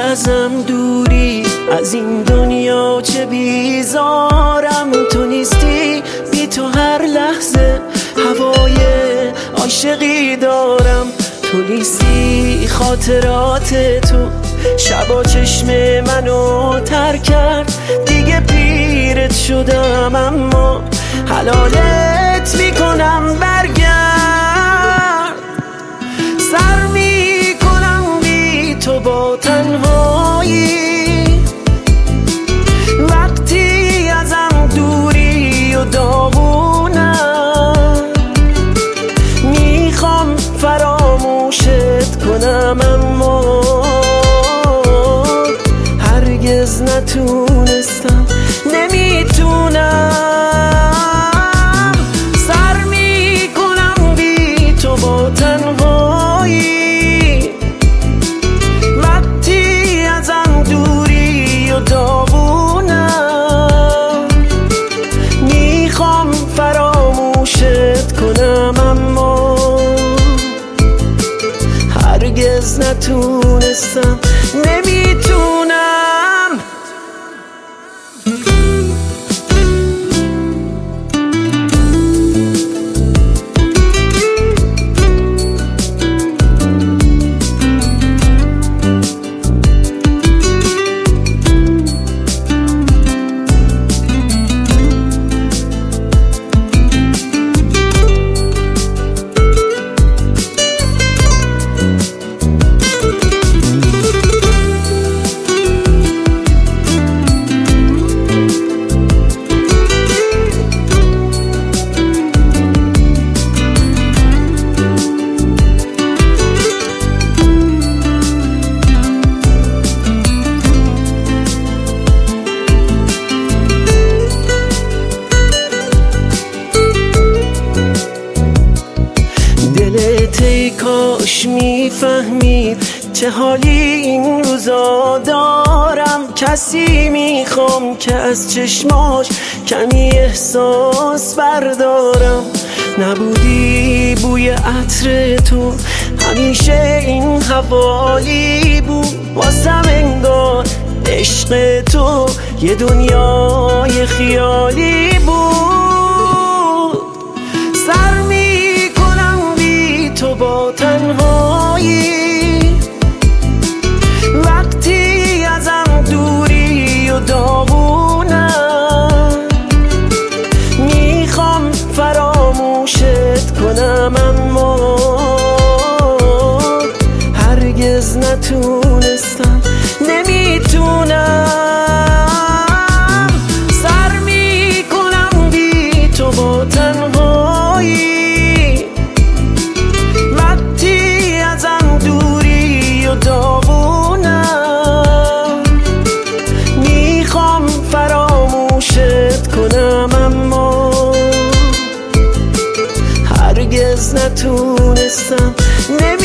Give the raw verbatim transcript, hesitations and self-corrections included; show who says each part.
Speaker 1: ازم دوری، از این دنیا چه بیزارم. تو نیستی، بی تو هر لحظه هوای عاشقی دارم. تو نیستی، خاطرات تو شبا چشم منو تر کرد. دیگه پیرت شدم اما حلالت میکنم برگرد. سر میکنم بی تو با تنهایی، وقتی ازم دوری و داغونم. میخوام فراموشت کنم اما هرگز نتونستم، نمیتونم. سر میکنم بی تو با تنهایی، وقتی ازم دوری و داغونم. میخوام فراموشت کنم اما هرگز نتونستم، نمیتونم. دلت ای کاش میفهمید چه حالی این روزا دارم. کسی میخوام که از چشماش کمی احساس بردارم. نبودی بوی عطر تو همیشه این حوالی بود واسم، انگار عشق تو یه دنیای خیالی بود. سر تو با تنهایی، وقتی ازم دوری و داغونم. میخوام فراموشت کنم اما هرگز نتونستم، نمیتونم. سر میکنم بی تو با تنهایی، داغونم. میخوام فراموشت کنم اما هرگز نتونستم.